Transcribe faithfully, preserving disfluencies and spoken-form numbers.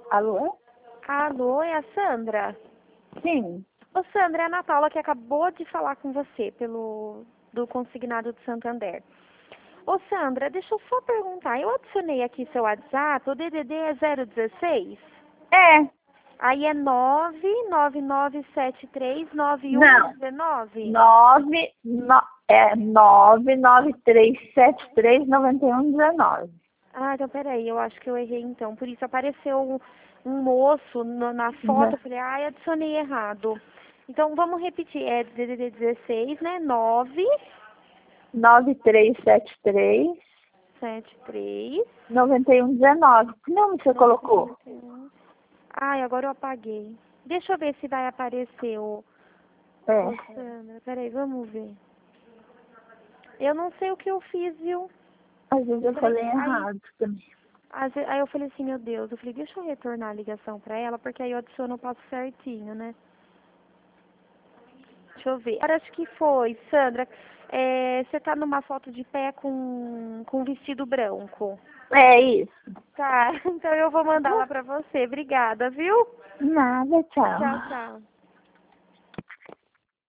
Alô? Alô, é a Sandra? Sim. Ô, Sandra, é a Ana Paula que acabou de falar com você pelo do Consignado de Santander. Ô, Sandra, deixa eu só perguntar. Eu adicionei aqui seu WhatsApp, o D D D é zero dezesseis? É. Aí é nove nove nove sete três nove um Não. um nove? Nove, no, é nove nove três sete três nove um um nove. Ah, então peraí, eu acho que eu errei então. Por isso apareceu um, um moço no- na foto, eu falei, ai, adicionei errado. Então vamos repetir, é D D D dezesseis, né? nove nove três sete três sete três nove um um nove. Que nome você colocou? Ai, agora eu apaguei. Deixa eu ver se vai aparecer o... É. Ô, Sandra, peraí, vamos ver. Eu não sei o que eu fiz, viu? Às vezes eu Falei, falei aí, errado também. às ve- aí eu falei assim, meu Deus, eu falei, deixa eu retornar a ligação pra ela, porque aí eu adiciono o passo certinho, né? Deixa eu ver. Agora acho que foi, Sandra. É, você tá numa foto de pé com, com vestido branco. É isso. Tá, então eu vou mandar lá pra você. Obrigada, viu? Nada, tchau. Tchau, tchau.